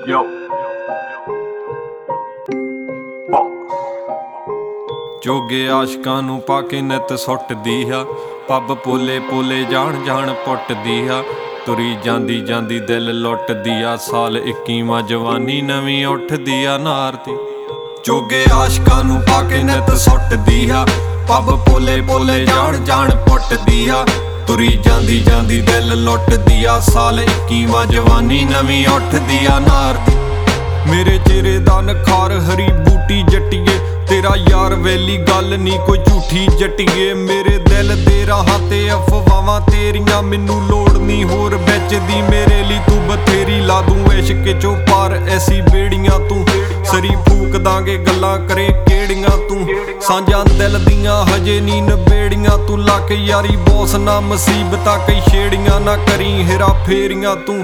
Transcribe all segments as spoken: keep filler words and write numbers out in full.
Yo. ਜੋਗੇ ਆਸ਼ਕਾਂ ਨੂੰ ਪਾ ਕੇ ਨਿਤ ਸੁੱਟਦੀ ਆ, ਪੱਬ ਪੋਲੇ ਪੋਲੇ ਜਾਣ ਜਾਣ ਪੁੱਟਦੀ ਆ, ਤੁਰੀ ਜਾਂਦੀ ਜਾਂਦੀ ਦਿਲ ਲੁੱਟਦੀ ਆ, ਸਾਲ ਇੱਕੀਵਾਂ ਜਵਾਨੀ ਨਵੀਂ ਉੱਠਦੀ ਆ ਨਾਰ ਦੀ। ਜੋਗੇ ਆਸ਼ਕਾਂ ਨੂੰ ਪਾ ਕੇ ਨਿਤ ਸੁੱਟਦੀ ਆ, ਪੱਬ ਪੋਲੇ ਪੋਲੇ ਜਾਣ ਜਾਣ ਪੁੱਟਦੀ ਆ, ਤੁਰੀ ਜਾਂਦੀ ਜਾਂਦੀ ਦਿਲ ਲੁੱਟਦੀ ਆ, ਸਾਲ ਇੱਕੀਵਾਂ ਜਵਾਨੀ ਨਵੀਂ ਉੱਠਦੀ ਆ ਨਾਰ ਦੀ। ਮੇਰੇ ਚਿਹਰੇ ਦਾ ਨਖਾਰ ਹਰੀ ਬੂਟੀ ਜੱਟੀਏ, ਤੇਰਾ ਯਾਰ ਵੈਲੀ ਗੱਲ ਨੀ ਕੋਈ ਝੂਠੀ ਜੱਟੀਏ। ਮੇਰੇ ਦਿਲ ਦੇ ਰਾਹਾਂ ਤੇ ਅਫਵਾਹਾਂ ਤੇਰੀਆਂ, ਮੈਨੂੰ ਲੋੜ ਨੀ ਹੋਰ ਵਿੱਚ ਦੀ, ਮੇਰੇ ਲਈ ਤੂੰ ਬਥੇਰੀ ਲਾ ਦੂੰ ਇਸ਼ਕ ਚੋਂ ਪਾਰ ਐਸੀ ਬੇੜੀਆਂ ਤੂੰ, ਸਰੀ ਫੂਕ ਦਾਂਗੇ ਗੱਲਾਂ ਕਰੇ ਕਿਹੜੀਆਂ ਤੂੰ, ਸਾਂਝਾਂ ਦਿਲ ਦੀਆਂ ਹਜੇ ਨੀ ਨਬੇੜੀਆਂ ਤੂੰ, ਲੱਕ ਯਾਰੀ ਬੋਸ ਨਾ ਮੁਸੀਬਤਾਂ ਕਈ ਛੇੜੀਆਂ, ਨਾ ਕਰੀ ਹੇਰਾ ਫੇਰੀਆਂ ਤੂੰ।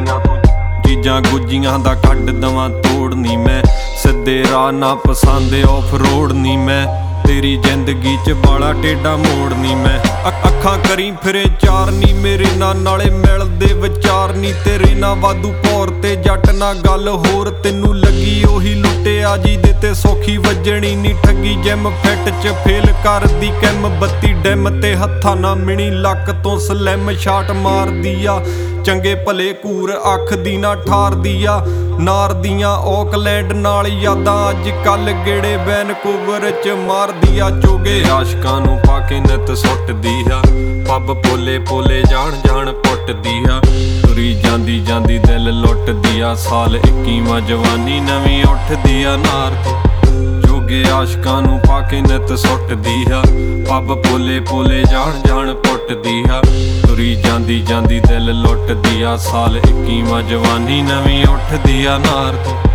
ਚੀਜ਼ਾਂ ਗੁੱਜੀਆਂ ਦਾ ਕੱਢ ਦਵਾਂ ਤੋੜ ਨੀ ਮੈਂ, ਸਿੱਧੇ ਰਾਹ ਨਾ ਪਸੰਦ ਆਫ ਰੋਡ ਨੀ ਮੈਂ, ਤੇਰੀ ਜ਼ਿੰਦਗੀ ਚ ਬਾਲਾ ਟੇਡਾ ਮੋੜ ਨੀ ਮੈਂ। ਅੱਖਾਂ ਕਰੀ ਫਿਰੇ ਚਾਰ ਨੀ ਮੇਰੇ ਨਾਲ, ਨਾਲੇ ਮਿਲਦੇ ਵਿਚਾਰ ਨੀ ਤੇਰੇ ਨਾਲ, ਵਾਧੂ ਭੌਰ ਤੇ ਜੱਟ ਨਾ ਗੱਲ ਹੋਰ, ਤੈਨੂੰ ਲੱਗੀ ਉਹੀ ਲੁੱਟਿਆ ਜੀ ਦੇ ਤੇ ਸੌਖੀ ਵੱਜਣੀ ਨੀ ਠੱਗੀ। ਜਿਮ ਫਿੱਟ ਚ ਫੇਲ ਕਰਦੀ ਕੈਮ, ਬੱਤੀ ਡਿਮ ਤੇ ਹੱਥਾਂ ਨਾ ਮਿਣੀ, ਲੱਕ ਤੋਂ ਸਲਿਮ ਸ਼ਾਟ ਮਾਰਦੀ ਆ, ਚੰਗੇ ਭਲੇ ਘੂਰ ਅੱਖ ਦੀ ਨਾ ਠਾਰਦੀ ਆ, ਨਾਰ ਦੀਆਂ ਔਕਲੈਂਡ ਨਾਲ ਯਾਦਾਂ ਅੱਜ ਕੱਲ ਗੇੜੇ ਵੈਨਕੂਵਰ ਚ ਮਾਰਦੀ ਆ। ਜੋਗੇ ਆਸ਼ਕਾਂ ਨੂੰ ਪਾ ਕੇ ਨਿਤ ਸੁੱਟਦੀ ਆ, ਪੱਬ ਪੋਲੇ ਪੋਲੇ ਜਾਣ ਜਾਣ ਪੁੱਟਦੀ ਆ, ਤੁਰੀ ਜਾਂਦੀ ਜਾਂਦੀ ਦਿਲ ਲੁੱਟਦੀ ਆ, ਸਾਲ ਇੱਕੀਵਾਂ ਜਵਾਨੀ ਨਵੀਂ ਉੱਠਦੀ ਆ ਨਾਰ ਦੀ। ਜੋਗੇ ਆਸ਼ਕਾਂ ਨੂੰ ਪਾ ਕੇ ਨਿਤ ਸੁੱਟਦੀ ਆ, ਪੱਬ ਪੋਲੇ ਪੋਲੇ ਜਾਣ ਜਾਣ ਪੁੱਟਦੀ ਆ, ਤੁਰੀ ਜਾਂਦੀ ਜਾਂਦੀ ਦਿਲ ਲੁੱਟਦੀ ਆ, ਸਾਲ ਇੱਕੀਵਾਂ ਜਵਾਨੀ ਨਵੀਂ ਉੱਠਦੀ ਆ ਨਾਰ ਦੀ।